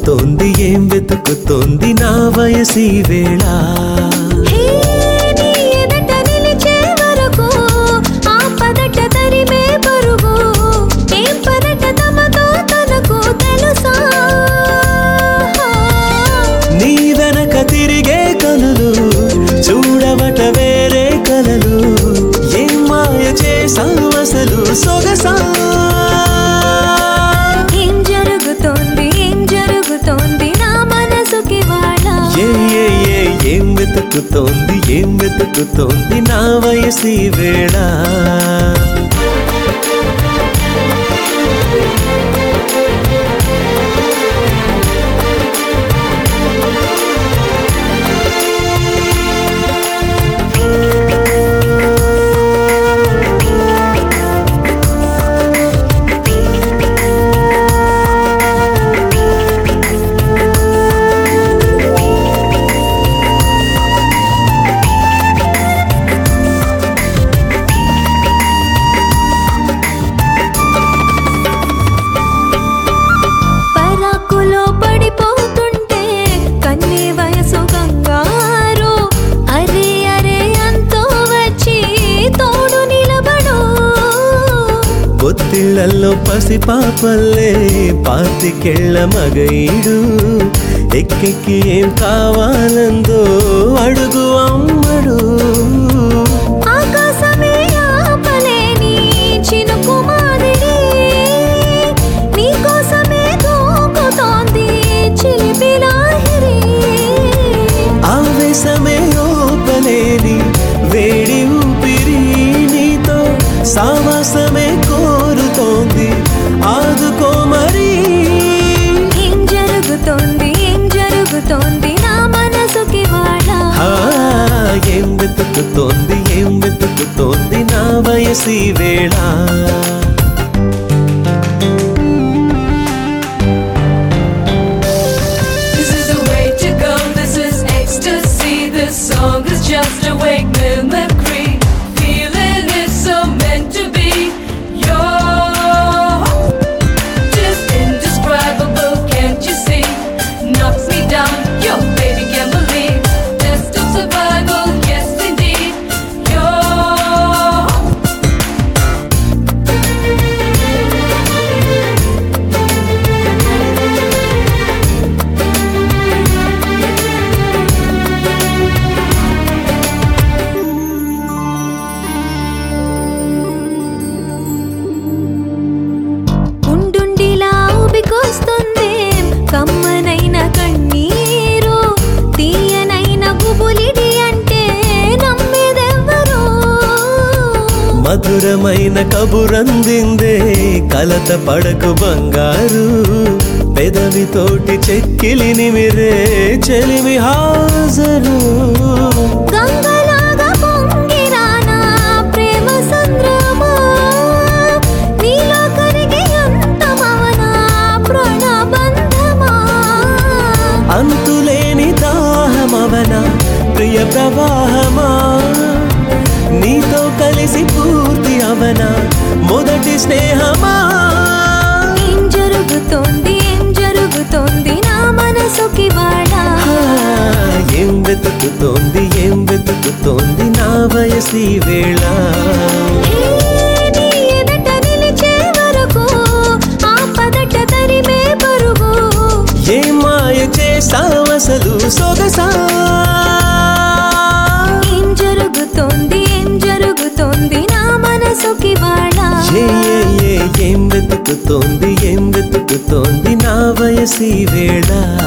జరుగుతోంది ఏం వెతుకుతోంది నా వయసి వేళ నీ వెనక తిరిగే కనులు చూడవట వేరే కలలు ఏం మాయ చేసావు అసలు సొగసా ఏం వెతుకుతోంది నా వయసి వేళ ఒత్తిళ్లలో పసిపాపల్లే పాతికెళ్ళ మగైడు ఎక్కెక్కి ఏం కావాలందో అడుగు అమ్మడు ఆవేశమే ఓపలేని వేడి ఊపిరి నీతో సావాసమే కోరుతోంది ఆదుకో మరి ఏం జరుగుతోంది నా మనసుకి వాడ ఏం వెతుకుతోంది నా వయసి వేళ This is the way to go, this is ecstasy, this song is just a wake mimicry, feeling is so meant to be, you're just indescribable, can't you see, knocks me down, yo baby can't believe, test of survival, yes indeed, ఉండుండిలా ఊపికొస్తుంది కమ్మనైన కన్నీరు తీయనైన గుబులిడి అంటే నమ్మేదెవ్వరు మధురమైన కబురందిందే కలత పడకు బంగారు పెదవితోటి చెక్కిలి నిమిరే చెలిమి హాజరు గంగలాగా పొంగిరానా ప్రేమ సంద్రమా నీలో కరిగి అంతమవనా ప్రాణబంధమా అంతులేని దాహమవన ప్రియ ప్రవాహమా నీతో కలిసి పూర్తి అవన మొదటి స్నేహమా ఏం జరుగుతోంది నా మనసుకి వాడ ఏం వెతుకుతోంది నా వయసి వేళ నీ ఎదుట నిలిచే వరకు ఆపదట తరిమే పరుగు ఏ మాయ చేసావు అసలు సొగసా ఏం జరుగుతోంది నా మనసుకి వాడ ఏం వెతుకుతోంది నా వయసి వేళ